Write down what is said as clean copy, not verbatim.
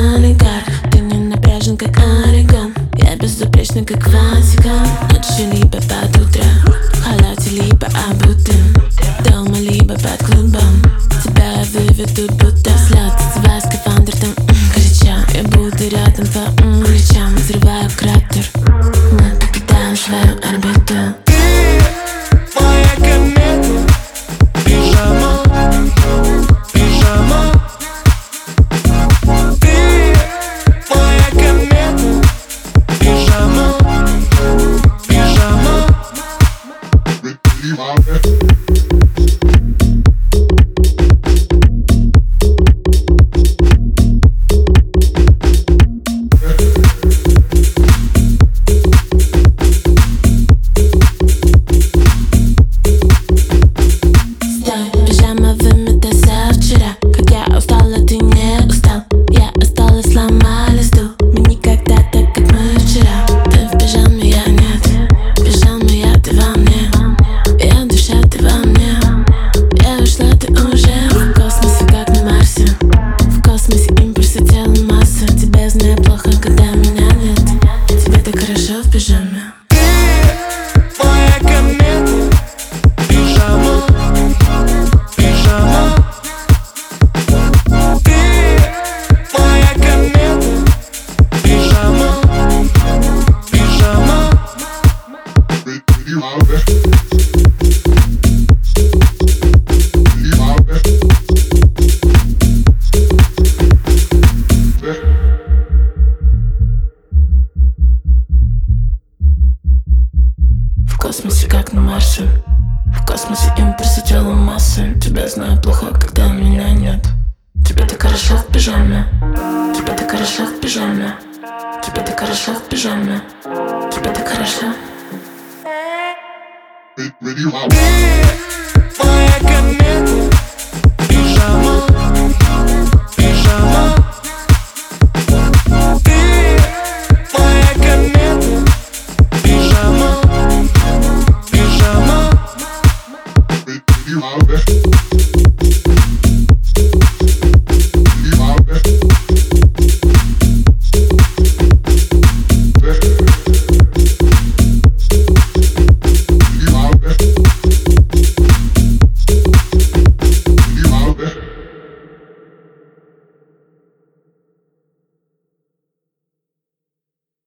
олигарх. Ты не напряжен, как Орегон. Я безупречна, как Ватикан. Ночью либо под утро, в халате либо обутым, дома либо под клубом. Тебя выведут, будто взлет. Одеваю скафандр, там горячо. Я буду рядом по плечам. Взрываю кратер, мы покидаем свою орбиту. Моя комета, пижама, пижама. Ты моя комета, пижама, пижама. Пижама вымыта завчера. Как я устала, ты не устал. Я осталась, сломали стул. Мы никогда так, как мы вчера. Ты в пижаме, я нет. Пижама, я, ты во мне. Я душа, ты во мне. Я ушла, ты уже в космосе, как на Марсе. В космосе импульсы, тело, масса. Тебя знаю плохо, когда меня нет. Тебе так хорошо в пижаме. Моя комета, пижама, пижама. Ты моя комета, пижама, пижама. В космосе, как на Марсе. В космосе импульсы, тело, массы. Тебя знаю плохо, когда меня нет. Тебе так хорошо в пижаме. Тебе так хорошо в пижаме. Тебе так хорошо в пижаме. Тебе так хорошо. Ты моя комета,